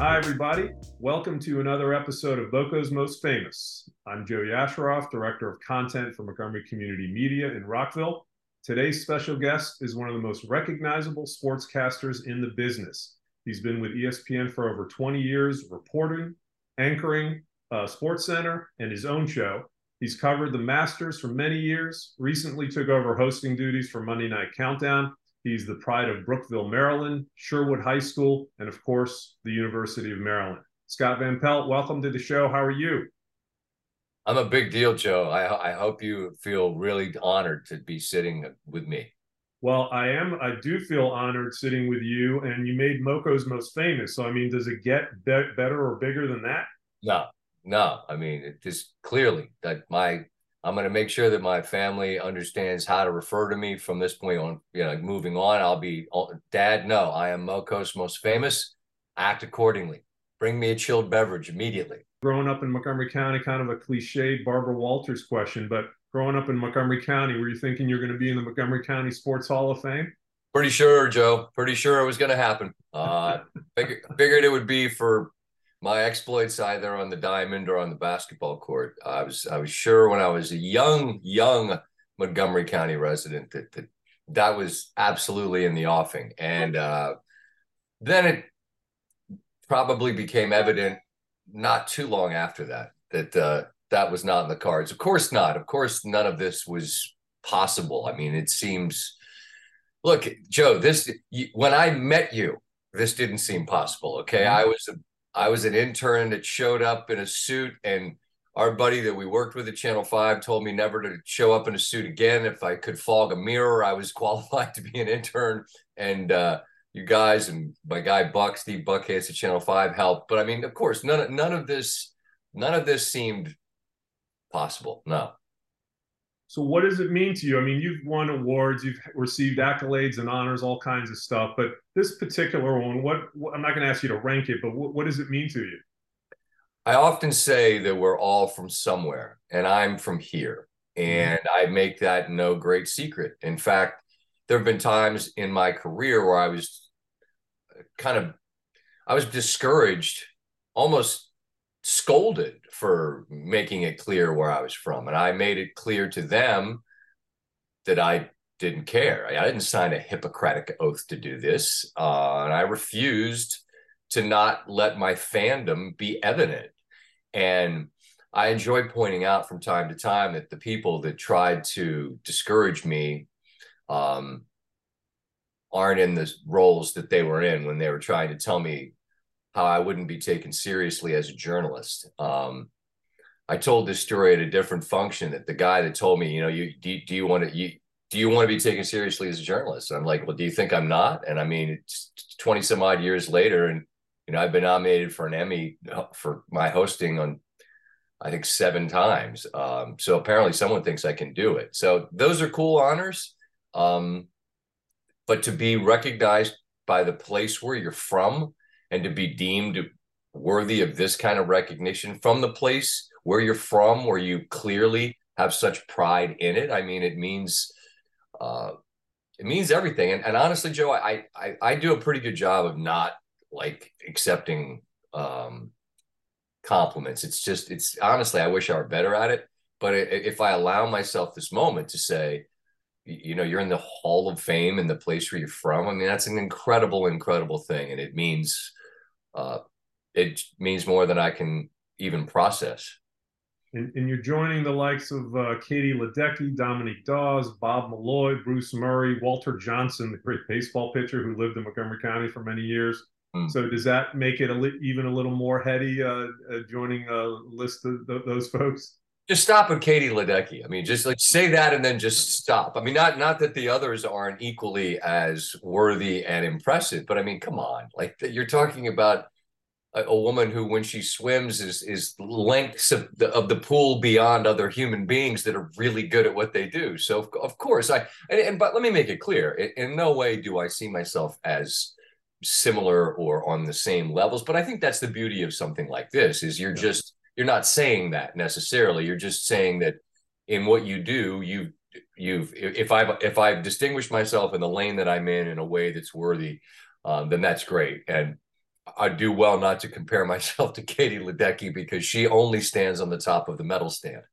Hi, everybody. Welcome to another episode of Boco's Most Famous. I'm Joe Yasharoff, Director of Content for Montgomery Community Media in Rockville. Today's special guest is one of the most recognizable sportscasters in the business. He's been with ESPN for over 20 years, reporting, anchoring, SportsCenter, and his own show. He's covered the Masters for many years, recently took over hosting duties for Monday Night Countdown. He's the pride of Brookville, Maryland, Sherwood High School, and of course, the University of Maryland. Scott Van Pelt, welcome to the show. How are you? I'm a big deal, Joe. I hope you feel really honored to be sitting with me. Well, I am. I do feel honored sitting with you, and you made Moco's Most Famous. So, I mean, does it get better or bigger than that? No, no. I mean, it is clearly that I'm going to make sure that my family understands how to refer to me from this point on. Moving on, I'll be Dad. No, I am Moco's Most Famous. Act accordingly. Bring me a chilled beverage immediately. Growing up in Montgomery County, kind of a cliched Barbara Walters question, but growing up in Montgomery County, were you thinking you're going to be in the Montgomery County Sports Hall of Fame? Pretty sure, Joe. Pretty sure it was going to happen. Figured it would be for my exploits either on the diamond or on the basketball court. I was sure when I was a young Montgomery County resident that was absolutely in the offing. And then it probably became evident not too long after that was not in the cards. Of course not. Of course, none of this was possible. I mean, it seems. Look, Joe, when I met you, this didn't seem possible. Okay, I was an intern that showed up in a suit, and our buddy that we worked with at Channel 5 told me never to show up in a suit again. If I could fog a mirror, I was qualified to be an intern. And you guys and my guy Steve Buckhead at Channel 5 helped. But I mean, of course, none of this seemed possible. No. So what does it mean to you? I mean, you've won awards, you've received accolades and honors, all kinds of stuff. But this particular one, I'm not going to ask you to rank it, but what does it mean to you? I often say that we're all from somewhere, and I'm from here. And I make that no great secret. In fact, there have been times in my career where I was discouraged, almost scolded for making it clear where I was from. And I made it clear to them that I didn't care. I didn't sign a Hippocratic oath to do this. And I refused to not let my fandom be evident. And I enjoy pointing out from time to time that the people that tried to discourage me aren't in the roles that they were in when they were trying to tell me how I wouldn't be taken seriously as a journalist. I told this story at a different function that the guy that told me, do you want to be taken seriously as a journalist? And I'm like, well, do you think I'm not? And I mean, it's 20 some odd years later, and I've been nominated for an Emmy for my hosting on, I think, 7 times. So apparently someone thinks I can do it. So those are cool honors. But to be recognized by the place where you're from and to be deemed worthy of this kind of recognition from the place where you're from, where you clearly have such pride in it, I mean, it means everything. And honestly, Joe, I do a pretty good job of not like accepting compliments. It's honestly, I wish I were better at it. But if I allow myself this moment to say, you're in the Hall of Fame in the place where you're from, I mean, that's an incredible, incredible thing. And it means more than I can even process. And you're joining the likes of Katie Ledecky, Dominique Dawes, Bob Malloy, Bruce Murray, Walter Johnson, the great baseball pitcher who lived in Montgomery County for many years. So does that make it even a little more heady joining a list of those folks? Just stop with Katie Ledecky. I mean, just like say that and then just stop. I mean, not that the others aren't equally as worthy and impressive, but I mean, come on. Like you're talking about a woman who, when she swims, is lengths of the pool beyond other human beings that are really good at what they do. So of course but let me make it clear: in no way do I see myself as similar or on the same levels. But I think that's the beauty of something like this: is you're not saying that necessarily. You're just saying that in what you do, if I've distinguished myself in the lane that I'm in a way that's worthy, then that's great. And I do well not to compare myself to Katie Ledecky because she only stands on the top of the medal stand.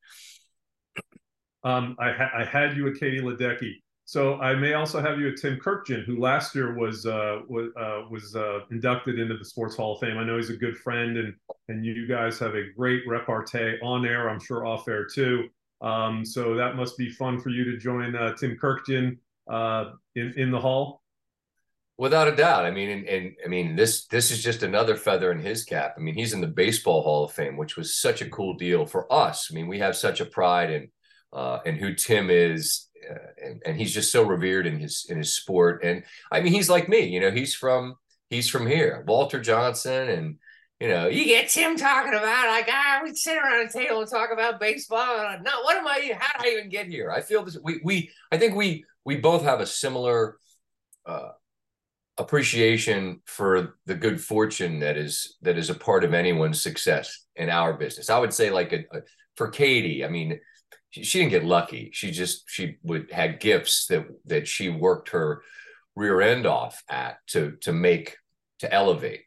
I had you at Katie Ledecky. So I may also have you at Tim Kirkjian, who last year was inducted into the Sports Hall of Fame. I know he's a good friend, and you guys have a great repartee on air. I'm sure off air too. So that must be fun for you to join Tim Kirkjian in the hall. Without a doubt. I mean, and I mean, this is just another feather in his cap. I mean, he's in the Baseball Hall of Fame, which was such a cool deal for us. I mean, we have such a pride in who Tim is, and he's just so revered in his sport. And I mean, he's like me. You know, he's from here, Walter Johnson, and you know, you get Tim talking about like, we sit around a table and talk about baseball. And no, what am I? How did I even get here? I feel this. I think we both have a similar appreciation for the good fortune that is a part of anyone's success in our business. I would say like for Katie, I mean, she didn't get lucky. She would had gifts that she worked her rear end off at to elevate.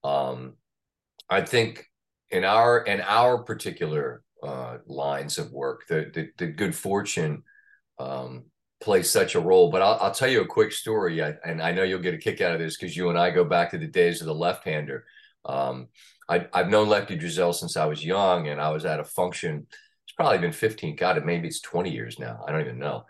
I think in our particular lines of work, the good fortune plays such a role. But I'll tell you a quick story, and I know you'll get a kick out of this because you and I go back to the days of the left-hander. I've known Lefty Driesell since I was young, and I was at a function. It's probably been 15. God, maybe it's 20 years now. I don't even know.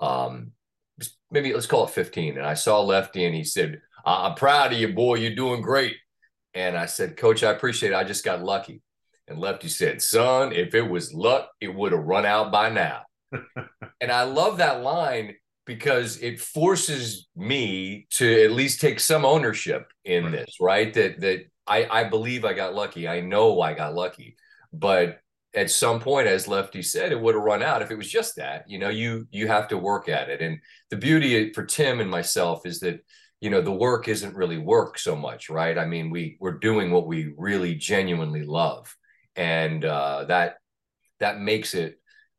Maybe let's call it 15. And I saw Lefty, and he said, "I'm proud of you, boy. You're doing great." And I said, "Coach, I appreciate it. I just got lucky." And Lefty said, "Son, if it was luck, it would have run out by now." And I love that line because it forces me to at least take some ownership in this, right? That I believe I got lucky. I know I got lucky. But at some point, as Lefty said, it would have run out if it was just that. You know, you have to work at it. And the beauty for Tim and myself is that, you know, the work isn't really work so much, right? I mean, we're doing what we really genuinely love. And that makes it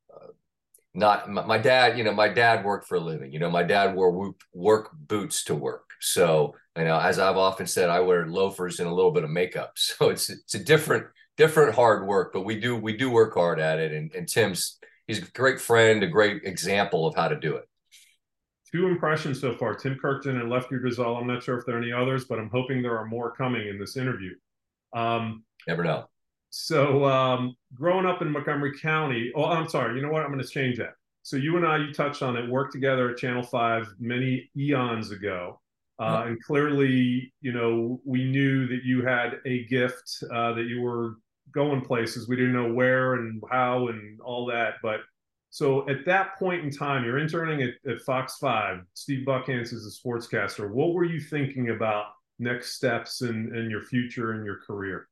not my dad. You know, my dad worked for a living. You know, my dad wore work boots to work. So, you know, as I've often said, I wear loafers and a little bit of makeup. So it's a different hard work, but we do work hard at it. And he's a great friend, a great example of how to do it. Two impressions so far, Tim Kirkjian and Lefty Driesell. I'm not sure if there are any others, but I'm hoping there are more coming in this interview. Never know. So growing up in Montgomery County, oh, I'm sorry. You know what? I'm going to change that. So you and I, you touched on it, worked together at Channel 5 many eons ago. And clearly, you know, we knew that you had a gift, that you were going places. We didn't know where and how and all that. But so at that point in time, you're interning at Fox 5. Steve Buckhantz is a sportscaster. What were you thinking about next steps in your future and your career?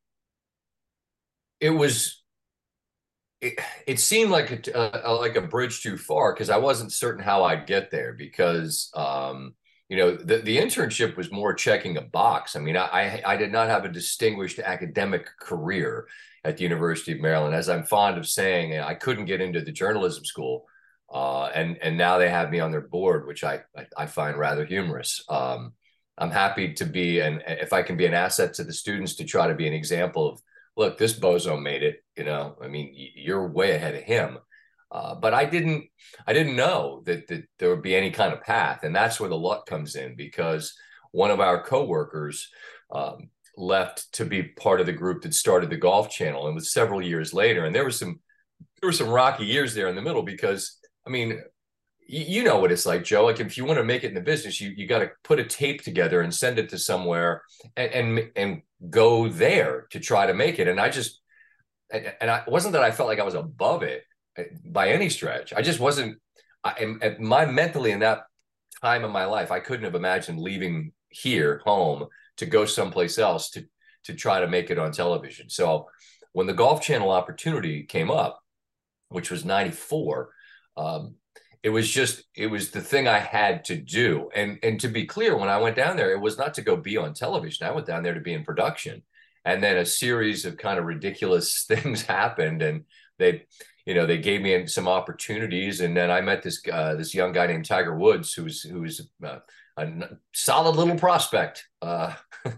It seemed like a bridge too far because I wasn't certain how I'd get there because you know, the internship was more checking a box. I mean, I did not have a distinguished academic career at the University of Maryland. As I'm fond of saying, I couldn't get into the journalism school, and now they have me on their board, which I find rather humorous. I'm happy to be, and if I can be an asset to the students, to try to be an example of, look, this bozo made it. You know, I mean, you're way ahead of him. But I didn't know that there would be any kind of path, and that's where the luck comes in because one of our coworkers left to be part of the group that started the Golf Channel, and was several years later. And there were some rocky years there in the middle because, I mean, you know what it's like, Joe. Like if you want to make it in the business, you got to put a tape together and send it to somewhere and go there to try to make it. And I wasn't that I felt like I was above it by any stretch. I just wasn't. Mentally in that time of my life, I couldn't have imagined leaving here, home, to go someplace else to try to make it on television. So when the Golf Channel opportunity came up, which was '94, it was the thing I had to do. And to be clear, when I went down there, it was not to go be on television. I went down there to be in production. And then a series of kind of ridiculous things happened, and they gave me some opportunities. And then I met this young guy named Tiger Woods, who was a solid little prospect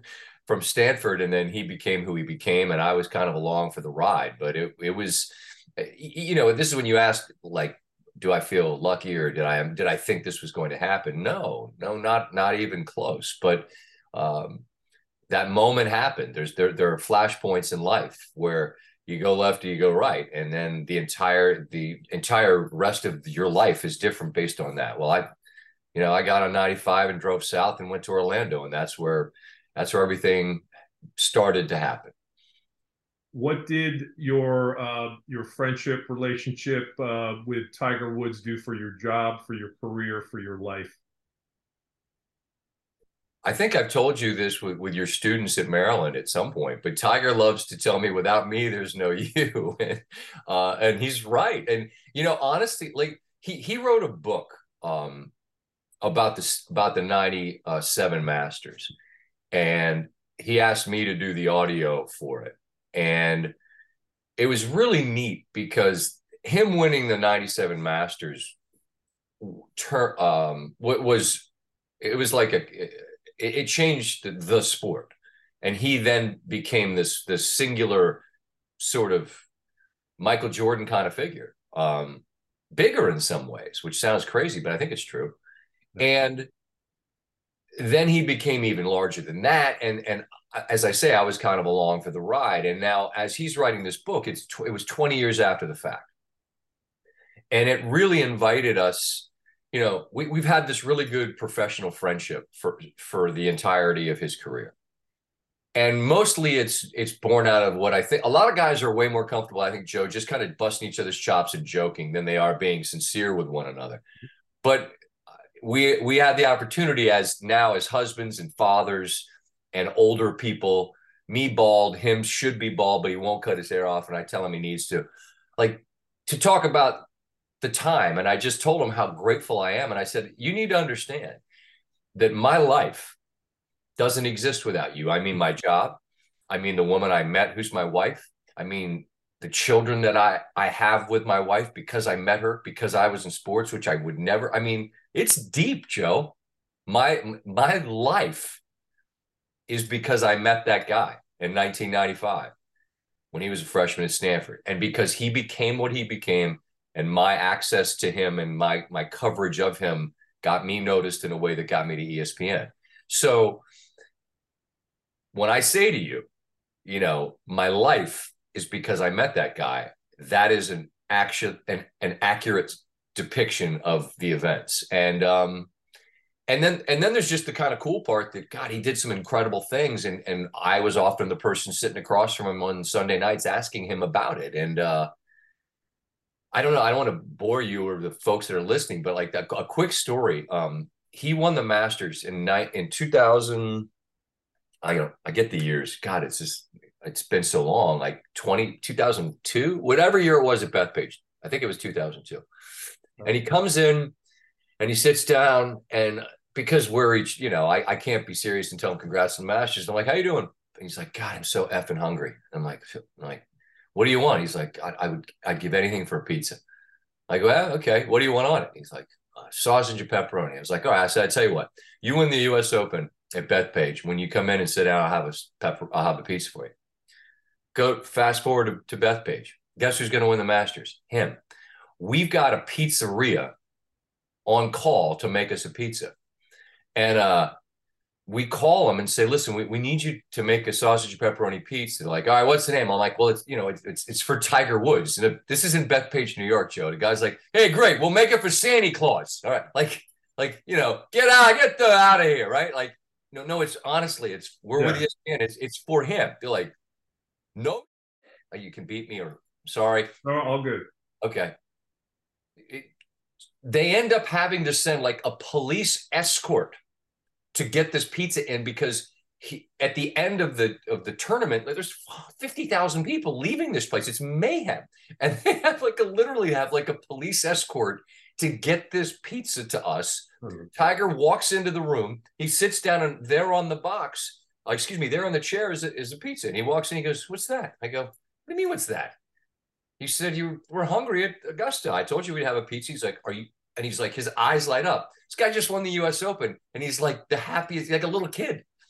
from Stanford, and then he became who he became, and I was kind of along for the ride. But it was, you know, this is when you ask, like, do I feel lucky, or did I think this was going to happen? No, not even close. But that moment happened. There are flashpoints in life where you go left or you go right, and then the entire rest of your life is different based on that. Well, I got on 95 and drove south and went to Orlando, and that's where everything started to happen. What did your friendship relationship with Tiger Woods do for your job, for your career, for your life? I think I've told you this with your students at Maryland at some point, but Tiger loves to tell me, without me, there's no you. And he's right. And, honestly, like he wrote a book about the 97 Masters. And he asked me to do the audio for it. And it was really neat because him winning the 97 Masters it changed the sport, and he then became this singular sort of Michael Jordan kind of figure, bigger in some ways, which sounds crazy, but I think it's true. And then he became even larger than that, and as I say, I was kind of along for the ride. And now, as he's writing this book, it was 20 years after the fact, and it really invited us. We've had this really good professional friendship for the entirety of his career. And mostly it's born out of what I think a lot of guys are way more comfortable, I think, Joe, just kind of busting each other's chops and joking than they are being sincere with one another. But we had the opportunity as husbands and fathers and older people, me bald, him should be bald, but he won't cut his hair off. And I tell him he needs to, to talk about the time. And I just told him how grateful I am. And I said, you need to understand that my life doesn't exist without you. I mean, my job, I mean, the woman I met, who's my wife. I mean, the children that I have with my wife because I met her, because I was in sports, which I would never, I mean, it's deep, Joe. My life is because I met that guy in 1995 when he was a freshman at Stanford. And because he became what he became, and my access to him and my coverage of him got me noticed in a way that got me to ESPN. So when I say to you, my life is because I met that guy, that is an accurate depiction of the events. And then there's just the kind of cool part that, God, he did some incredible things. And I was often the person sitting across from him on Sunday nights asking him about it. And I don't know, I don't want to bore you or the folks that are listening, but like a quick story. He won the Masters in 2000. I get the years. God, it's been so long, like 2002, whatever year it was at Bethpage. I think it was 2002. And he comes in and he sits down, and because we're each, I can't be serious and tell him congrats on the Masters. I'm like, how you doing? And he's like, God, I'm so effing hungry. I'm like, what do you want? He's like, I'd give anything for a pizza. I go, well, okay. What do you want on it? He's like, sausage and pepperoni. I was like, all right. I said, I tell you what, you win the U.S. Open at Bethpage. When you come in and sit down, I'll have a pizza for you. Go fast forward to Bethpage. Guess who's going to win the Masters? Him. We've got a pizzeria on call to make us a pizza. And we call them and say, listen, we need you to make a sausage and pepperoni pizza. They're like, all right, what's the name? I'm like, well, it's for Tiger Woods. And this is in Bethpage, New York, Joe. The guy's like, hey, great, we'll make it for Santa Claus. All right, get out of here, right? Like, no, it's honestly, we're with ESPN. It's for him. They're like, no, you can beat me, or sorry. No, all good. Okay. They end up having to send like a police escort to get this pizza in, because at the end of the tournament, there's 50,000 people leaving this place. It's mayhem. And they have literally have a police escort to get this pizza to us. Mm-hmm. Tiger walks into the room. He sits down, and there on the box, there on the chair is a pizza. And he walks in, he goes, what's that? I go, what do you mean, what's that? He said, you were hungry at Augusta. I told you we'd have a pizza. He's like, are you? And he's like, his eyes light up. This guy just won the U.S. Open, and he's like the happiest, like a little kid.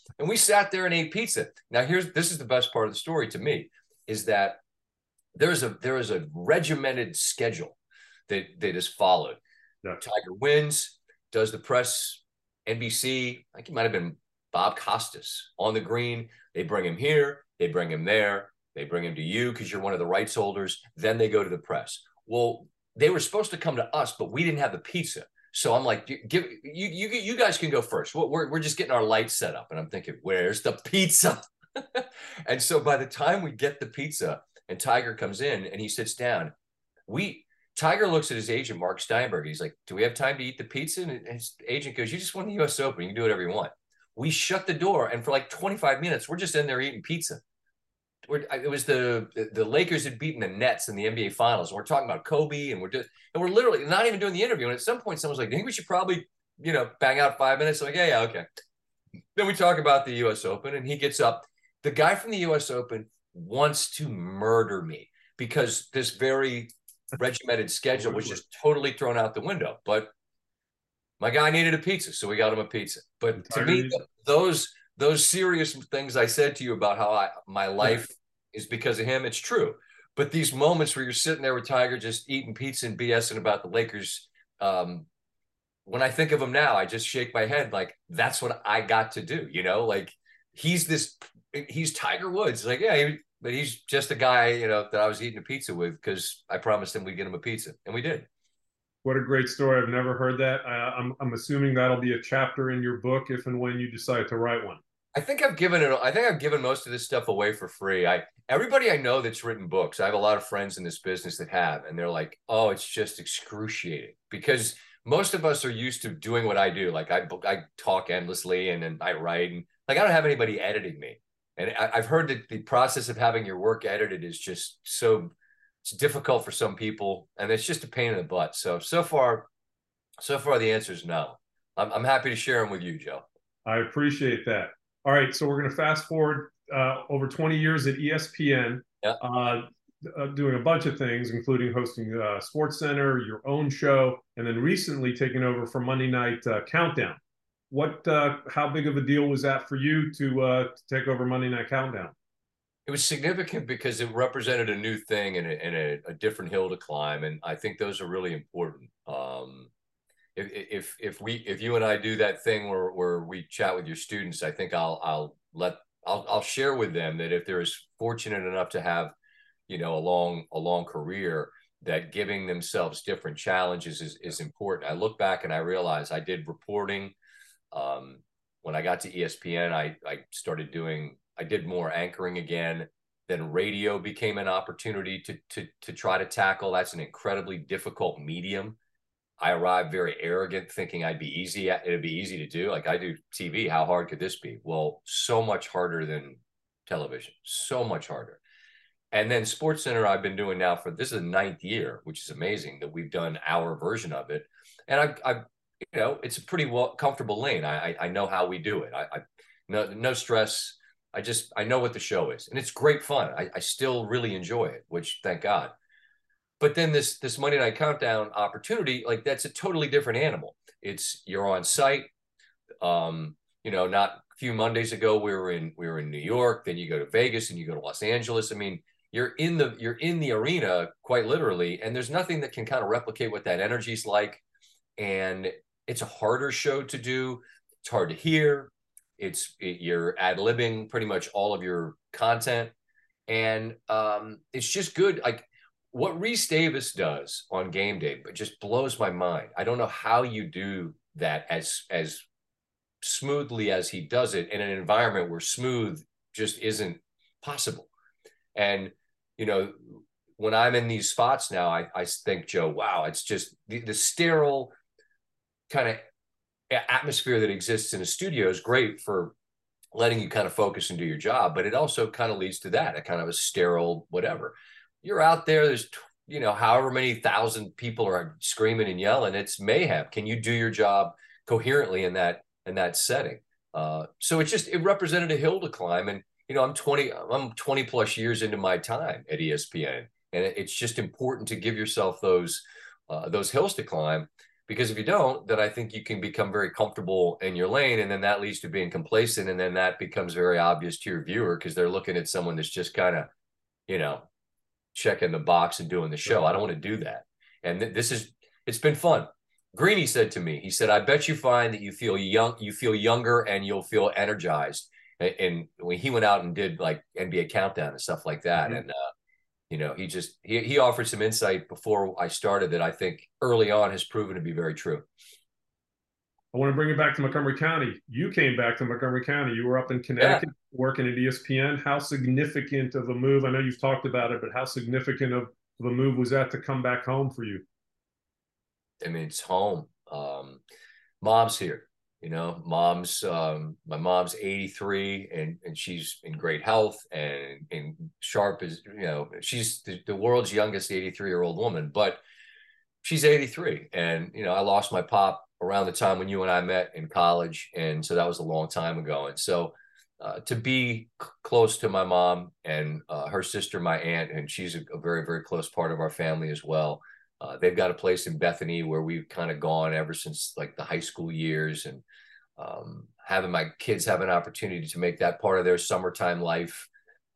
And we sat there and ate pizza. Now, this is the best part of the story to me, is that there is a regimented schedule that is followed. Yeah. Tiger wins, does the press, NBC, I think it might have been Bob Costas on the green. They bring him here, they bring him there, they bring him to you because you're one of the rights holders. Then they go to the press. Well, they were supposed to come to us, but we didn't have the pizza. So I'm like, you guys can go first. We're just getting our lights set up. And I'm thinking, where's the pizza? And so by the time we get the pizza and Tiger comes in and he sits down, Tiger looks at his agent, Mark Steinberg. He's like, do we have time to eat the pizza? And his agent goes, you just won the US Open. You can do whatever you want. We shut the door. And for like 25 minutes, we're just in there eating pizza. It was the Lakers had beaten the Nets in the NBA Finals. And we're talking about Kobe, and we're literally not even doing the interview. And at some point, someone's like, "I think we should probably, bang out 5 minutes." I'm like, yeah, okay. Then we talk about the U.S. Open, and he gets up. The guy from the U.S. Open wants to murder me because this very regimented schedule was just totally thrown out the window. But my guy needed a pizza, so we got him a pizza. But to me, those serious things I said to you about how my life is because of him, it's true. But these moments where you're sitting there with Tiger just eating pizza and BSing about the Lakers, when I think of him now, I just shake my head like, that's what I got to do, like he's Tiger Woods. Like, yeah, but he's just a guy, that I was eating a pizza with because I promised him we'd get him a pizza, and we did. What a great story. I've never heard that. I'm assuming that'll be a chapter in your book if and when you decide to write one. I think I've given most of this stuff away for free. Everybody I know that's written books, I have a lot of friends in this business that have, and they're like, oh, it's just excruciating, because most of us are used to doing what I do. Like I talk endlessly and then I write, and like I don't have anybody editing me. And I've heard that the process of having your work edited is just it's difficult for some people, and it's just a pain in the butt. So far the answer is no. I'm happy to share them with you, Joe. I appreciate that. All right, so we're going to fast forward over 20 years at ESPN, doing a bunch of things, including hosting SportsCenter, your own show, and then recently taking over for Monday Night Countdown. How big of a deal was that for you to take over Monday Night Countdown? It was significant because it represented a new thing and a different hill to climb, and I think those are really important. If you and I do that thing where we chat with your students, I think I'll share with them that if they're fortunate enough to have, a long career, that giving themselves different challenges is important. I look back and I realize I did reporting. When I got to ESPN, I did more anchoring again. Then radio became an opportunity to try to tackle. That's an incredibly difficult medium. I arrived very arrogant, thinking it'd be easy to do. Like, I do TV. How hard could this be? Well, so much harder than television. So much harder. And then SportsCenter, I've been doing now this is the 9th year, which is amazing that we've done our version of it. And it's a pretty comfortable lane. I know how we do it. No stress. I know what the show is, and it's great fun. I still really enjoy it, which thank God. But then this Monday Night Countdown opportunity, like, that's a totally different animal. You're on site. Not a few Mondays ago, we were in New York, then you go to Vegas and you go to Los Angeles. I mean, you're in the arena quite literally, and there's nothing that can kind of replicate what that energy is like. And it's a harder show to do. It's hard to hear. You're ad-libbing pretty much all of your content. And it's just good. Like, what Rece Davis does on game day, but just blows my mind. I don't know how you do that as smoothly as he does it in an environment where smooth just isn't possible. And, when I'm in these spots now, I think, Joe, wow, it's just the sterile kind of atmosphere that exists in a studio is great for letting you kind of focus and do your job, but it also kind of leads to that, a kind of a sterile whatever. You're out there, there's, however many thousand people are screaming and yelling, it's mayhem. Can you do your job coherently in that setting? So it represented a hill to climb. And, I'm 20 plus years into my time at ESPN, and it's just important to give yourself those hills to climb. Because if you don't, then I think you can become very comfortable in your lane, and then that leads to being complacent, and then that becomes very obvious to your viewer because they're looking at someone that's just kind of, you know, checking the box and doing the show. I don't want to do that. And it's been fun. Greeny said to me, he said, I bet you find that you feel younger and you'll feel energized. And when he went out and did like NBA Countdown and stuff like that, and you know, he offered some insight before I started that I think early on has proven to be very true. I want to bring it back to Montgomery County. You came back to Montgomery County. You were up in Connecticut working at ESPN. How significant of a move? I know you've talked about it, but how significant of a move was that to come back home for you? I mean, it's home. Mom's here. You know, my mom's 83 and she's in great health and sharp as, you know, she's the world's youngest 83-year-old woman, but she's 83. And, you know, I lost my pop around the time when you and I met in college. And so that was a long time ago. And so to be close to my mom and her sister, my aunt, and she's a very, very close part of our family as well. They've got a place in Bethany where we've kind of gone ever since like the high school years, and having my kids have an opportunity to make that part of their summertime life,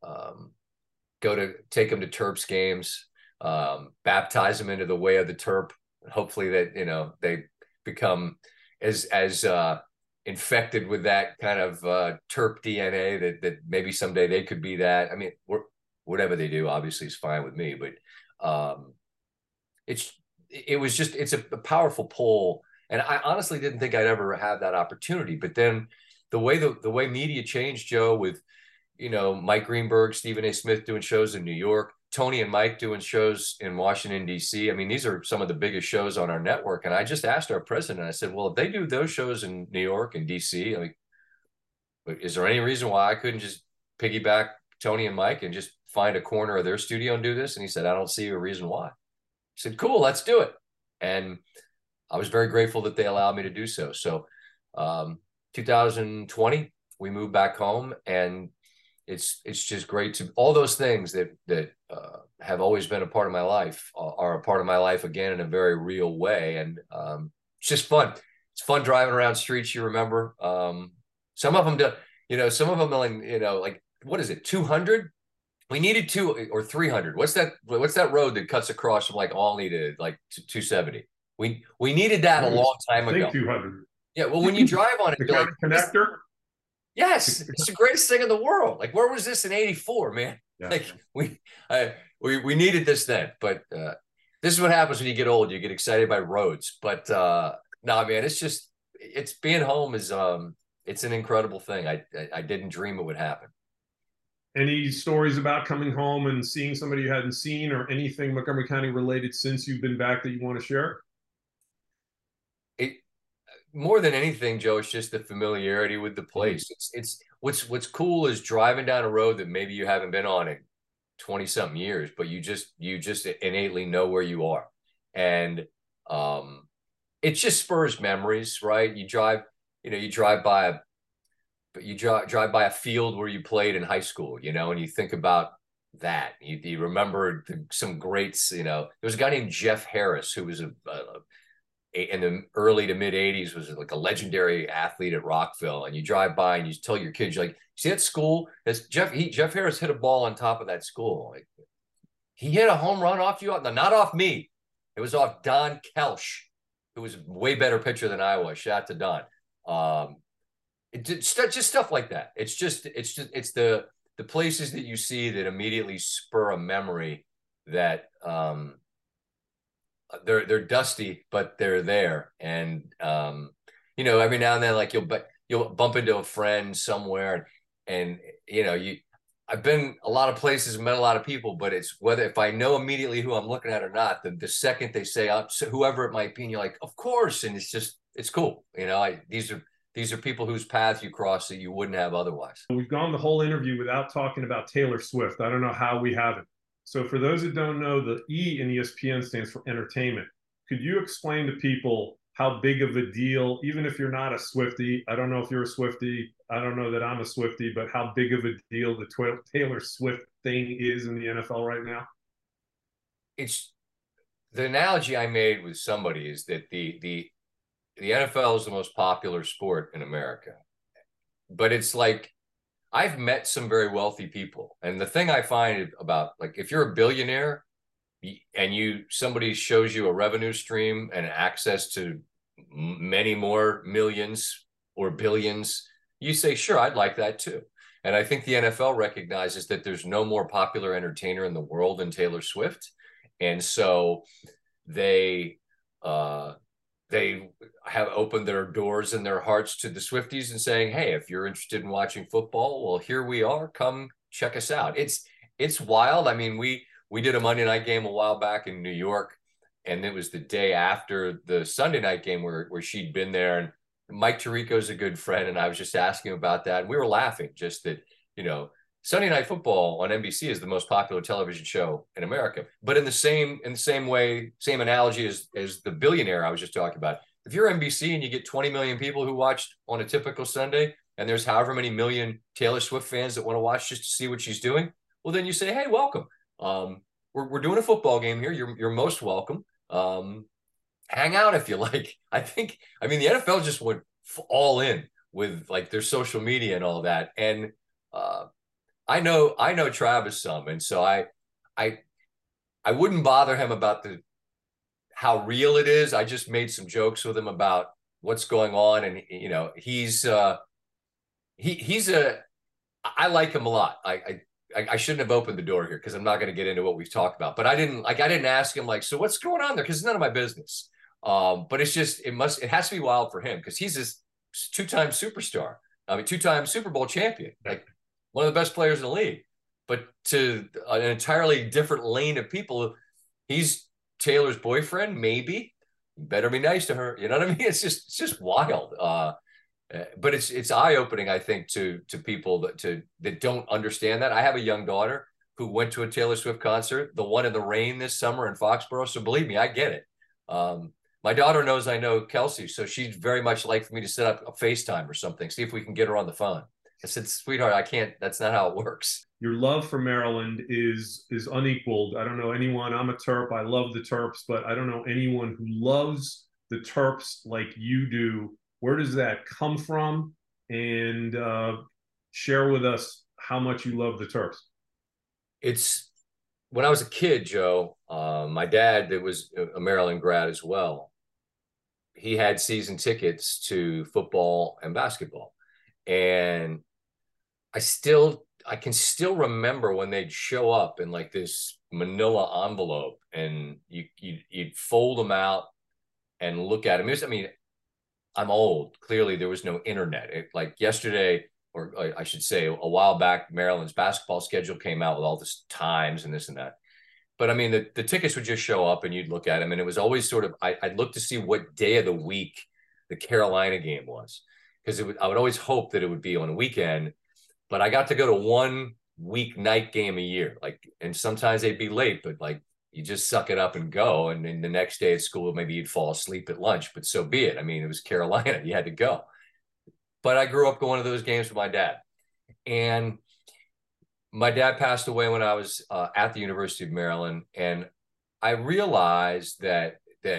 take them to Terps games, baptize them into the way of the Terp. Hopefully that, you know, they become as infected with that kind of Terp DNA that maybe someday they could be that. I mean, whatever they do, obviously is fine with me, but it's a powerful pull. And I honestly didn't think I'd ever have that opportunity. But then the way media changed, Joe, with, you know, Mike Greenberg, Stephen A. Smith doing shows in New York, Tony and Mike doing shows in Washington, D.C. I mean, these are some of the biggest shows on our network. And I just asked our president, I said, well, if they do those shows in New York and D.C., like, is there any reason why I couldn't just piggyback Tony and Mike and just find a corner of their studio and do this? And he said, I don't see a reason why. I said, cool, let's do it. And I was very grateful that they allowed me to do so. So 2020, we moved back home, and it's just great to, all those things that have always been a part of my life are a part of my life again in a very real way. And it's just fun. It's fun driving around streets. You remember some of them do, you know, some of them like, you know, like, what is it? 200. We needed 200 or 300. What's that road that cuts across from like Olney to like 270? We needed that a long time ago. 200. Yeah, well, when you drive on it, the like, connector. Yes, it's the greatest thing in the world. Like, where was this in '84, man? Yeah. Like, we needed this then. But this is what happens when you get old. You get excited by roads. But no, man, it's being home is it's an incredible thing. I didn't dream it would happen. Any stories about coming home and seeing somebody you hadn't seen, or anything Montgomery County related since you've been back that you want to share? More than anything, Joe, it's just the familiarity with the place. It's what's cool is driving down a road that maybe you haven't been on in 20 something years, but you just innately know where you are. And it just spurs memories, right? You drive by a field where you played in high school, you know, and you think about that. You remember some greats, you know. There was a guy named Jeff Harris who was in the early to mid 80s was like a legendary athlete at Rockville. And you drive by and you tell your kids, you're like, see that school? That's Jeff Harris hit a ball on top of that school. Like, he hit a home run off you? No, not off me. It was off Don Kelsch, who was a way better pitcher than I was. Shout out to Don. It's just stuff like that. It's the places that you see that immediately spur a memory that they're dusty, but they're there. And you know, every now and then, like you'll bump into a friend somewhere, and you know, I've been a lot of places and met a lot of people, but it's whether if I know immediately who I'm looking at or not, the second they say whoever it might be, and you're like, of course, and it's cool. You know, these are people whose paths you cross that you wouldn't have otherwise. We've gone the whole interview without talking about Taylor Swift. I don't know how we haven't. So for those that don't know, the E in ESPN stands for entertainment. Could you explain to people how big of a deal, even if you're not a Swiftie, I don't know if you're a Swiftie, I don't know that I'm a Swiftie, but how big of a deal the Taylor Swift thing is in the NFL right now? the analogy I made with somebody is that the NFL is the most popular sport in America, but it's like I've met some very wealthy people, and the thing I find about, like, if you're a billionaire and somebody shows you a revenue stream and access to many more millions or billions, you say, sure, I'd like that too. And I think the NFL recognizes that there's no more popular entertainer in the world than Taylor Swift. And so they they have opened their doors and their hearts to the Swifties and saying, hey, if you're interested in watching football, well, here we are. Come check us out. It's wild. I mean, we did a Monday night game a while back in New York, and it was the day after the Sunday night game where she'd been there. And Mike Tirico's a good friend, and I was just asking about that. And we were laughing just that, Sunday Night Football on NBC is the most popular television show in America. But in the same way, same analogy as the billionaire I was just talking about. If you're NBC and you get 20 million people who watched on a typical Sunday, and there's however many million Taylor Swift fans that want to watch just to see what she's doing, well, then you say, hey, welcome. We're doing a football game here. You're most welcome. Hang out if you like. I mean, the NFL just went all in with like their social media and all that. And I know Travis some, and so I wouldn't bother him about how real it is. I just made some jokes with him about what's going on, and he's I like him a lot. I shouldn't have opened the door here because I'm not going to get into what we've talked about. But I didn't ask him like, so what's going on there? Because it's none of my business. But it's just it has to be wild for him because he's this two-time superstar. I mean, two-time Super Bowl champion, like one of the best players in the league. But to an entirely different lane of people, he's Taylor's boyfriend. Maybe you better be nice to her. You know what I mean? It's just wild. But it's eye-opening, I think, to people that don't understand that. I have a young daughter who went to a Taylor Swift concert, the one in the rain this summer in Foxborough. So believe me, I get it. My daughter knows I know Kelsey, so she'd very much like for me to set up a FaceTime or something, see if we can get her on the phone. I said, sweetheart, I can't. That's not how it works. Your love for Maryland is unequaled. I don't know anyone. I'm a Terp. I love the Terps, but I don't know anyone who loves the Terps like you do. Where does that come from? And share with us how much you love the Terps. It's when I was a kid, Joe, my dad, that was a Maryland grad as well, he had season tickets to football and basketball. And I can still remember when they'd show up in like this manila envelope and you'd fold them out and look at them. I'm old. Clearly, there was no internet. Like yesterday, or I should say a while back, Maryland's basketball schedule came out with all this times and this and that. But I mean, the tickets would just show up and you'd look at them. And it was always sort of, I'd look to see what day of the week the Carolina game was. Because I would always hope that it would be on a weekend. But I got to go to one weeknight game a year. And sometimes they'd be late, but like you just suck it up and go. And then the next day at school, maybe you'd fall asleep at lunch, but so be it. I mean, it was Carolina. You had to go. But I grew up going to those games with my dad. And my dad passed away when I was at the University of Maryland. And I realized that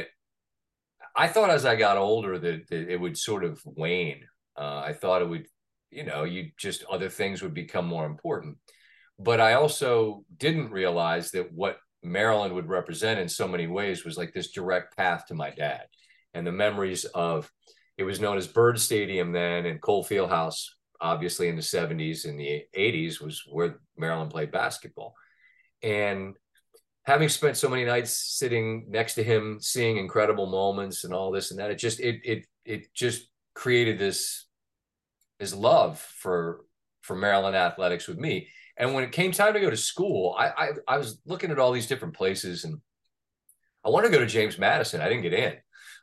I thought as I got older that it would sort of wane. I thought it would, other things would become more important. But I also didn't realize that what Maryland would represent in so many ways was like this direct path to my dad and the memories of, it was known as Byrd Stadium then, and Cole Fieldhouse, obviously in the 70s and the 80s was where Maryland played basketball. And having spent so many nights sitting next to him, seeing incredible moments and all this and that, it just created this love for Maryland athletics with me. And when it came time to go to school, I was looking at all these different places, and I wanted to go to James Madison. I didn't get in,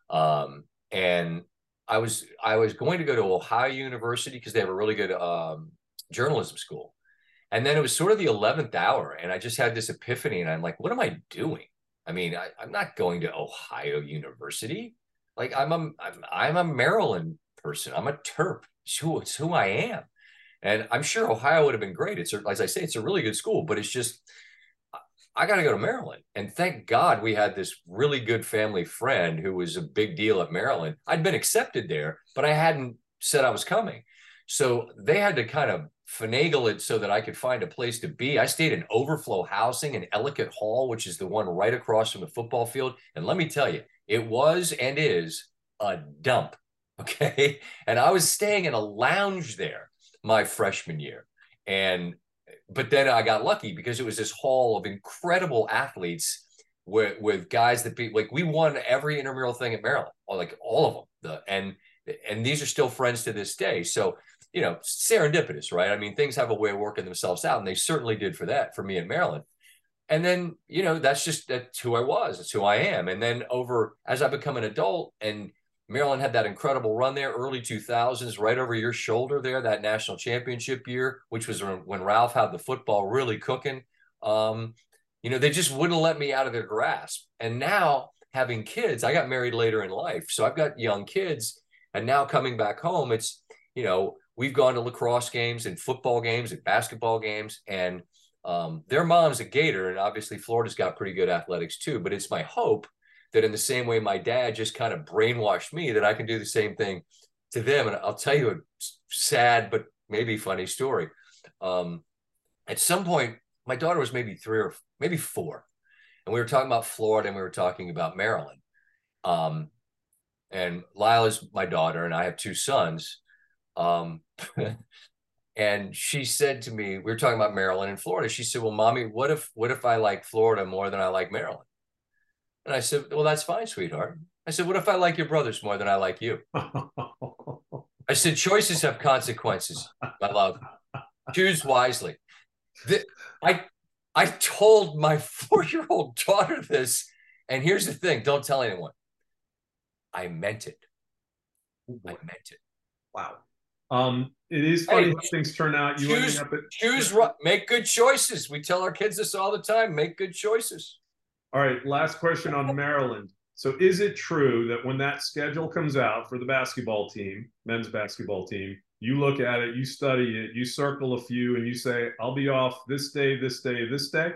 and I was going to go to Ohio University because they have a really good journalism school. And then it was sort of the 11th hour, and I just had this epiphany, and I'm like, what am I doing? I mean, I'm not going to Ohio University. Like I'm a Maryland person. I'm a Terp. It's who I am. And I'm sure Ohio would have been great. As I say, it's a really good school, but it's just, I got to go to Maryland. And thank God we had this really good family friend who was a big deal at Maryland. I'd been accepted there, but I hadn't said I was coming. So they had to kind of finagle it so that I could find a place to be. I stayed in Overflow Housing in Ellicott Hall, which is the one right across from the football field. And let me tell you, it was and is a dump. Okay. And I was staying in a lounge there my freshman year. But then I got lucky because it was this hall of incredible athletes with guys that we won every intramural thing at Maryland, or like all of them. And these are still friends to this day. So, serendipitous, right? I mean, things have a way of working themselves out, and they certainly did for me in Maryland. And then, that's who I was. That's who I am. And then as I become an adult, and Maryland had that incredible run there, early 2000s, right over your shoulder there, that national championship year, which was when Ralph had the football really cooking. They just wouldn't let me out of their grasp. And now, having kids, I got married later in life. So I've got young kids. And now coming back home, it's, we've gone to lacrosse games and football games and basketball games. And their mom's a Gator. And obviously, Florida's got pretty good athletics too. But it's my hope that in the same way my dad just kind of brainwashed me, that I can do the same thing to them. And I'll tell you a sad but maybe funny story. At some point, my daughter was maybe 3 or maybe 4, and we were talking about Florida and we were talking about Maryland. And Lila's my daughter, and I have 2 sons. And she said to me, we were talking about Maryland and Florida. She said, "Well, Mommy, what if I like Florida more than I like Maryland?" And I said, "Well, that's fine, sweetheart." I said, "What if I like your brothers more than I like you?" I said, "Choices have consequences, my love. Choose wisely." I told my 4-year-old daughter this, and here's the thing: don't tell anyone. I meant it. I meant it. Wow. It is funny how things turn out. Make good choices. We tell our kids this all the time: make good choices. All right, last question on Maryland. So is it true that when that schedule comes out for the basketball team, men's basketball team, you look at it, you study it, you circle a few, and you say, "I'll be off this day, this day, this day"?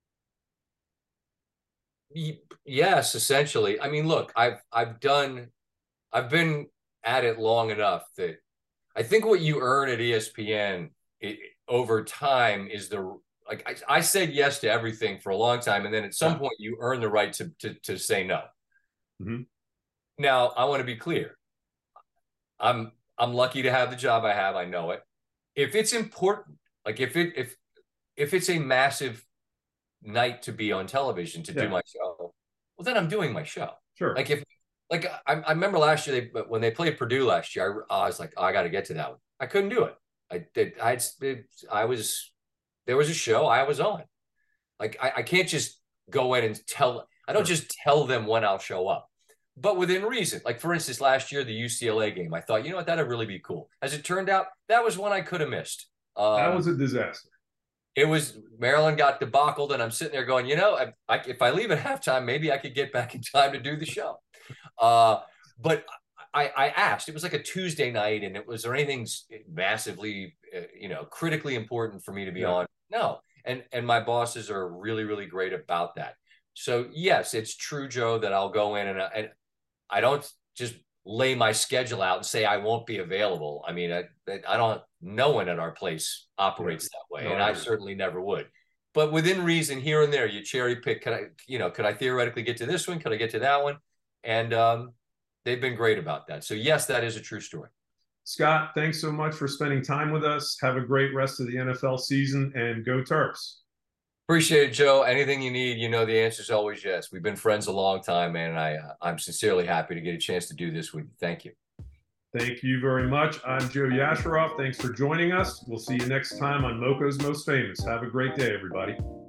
Yes, essentially. I mean, look, I've been at it long enough that I think what you earn at ESPN over time is I said yes to everything for a long time, and then at some point you earn the right to say no. Mm-hmm. Now, I want to be clear. I'm lucky to have the job I have. I know it. If it's important, like if it's a massive night to be on television to do my show, well, then I'm doing my show. Sure. I remember last year when they played Purdue last year, I was like, oh, I got to get to that one. I couldn't do it. There was a show I was on. Like, I can't just go in and I don't just tell them when I'll show up, but within reason. Like, for instance, last year, the UCLA game, I thought, that'd really be cool. As it turned out, that was one I could have missed. That was a disaster. It was, Maryland got debacled, and I'm sitting there going, if I leave at halftime, maybe I could get back in time to do the show. But I asked, it was like a Tuesday night, and was there anything massively, critically important for me to be on? No. And my bosses are really, really great about that. So yes, it's true, Joe, that I'll go in and I don't just lay my schedule out and say I won't be available. I mean, no one at our place operates that way, and I certainly never would. But within reason, here and there, you cherry pick. Could I theoretically get to this one? Could I get to that one? And they've been great about that. So yes, that is a true story. Scott, thanks so much for spending time with us. Have a great rest of the NFL season, and go Terps. Appreciate it, Joe. Anything you need, the answer is always yes. We've been friends a long time, man, and I'm sincerely happy to get a chance to do this with you. Thank you. Thank you very much. I'm Joe Yasharoff. Thanks for joining us. We'll see you next time on Moco's Most Famous. Have a great day, everybody.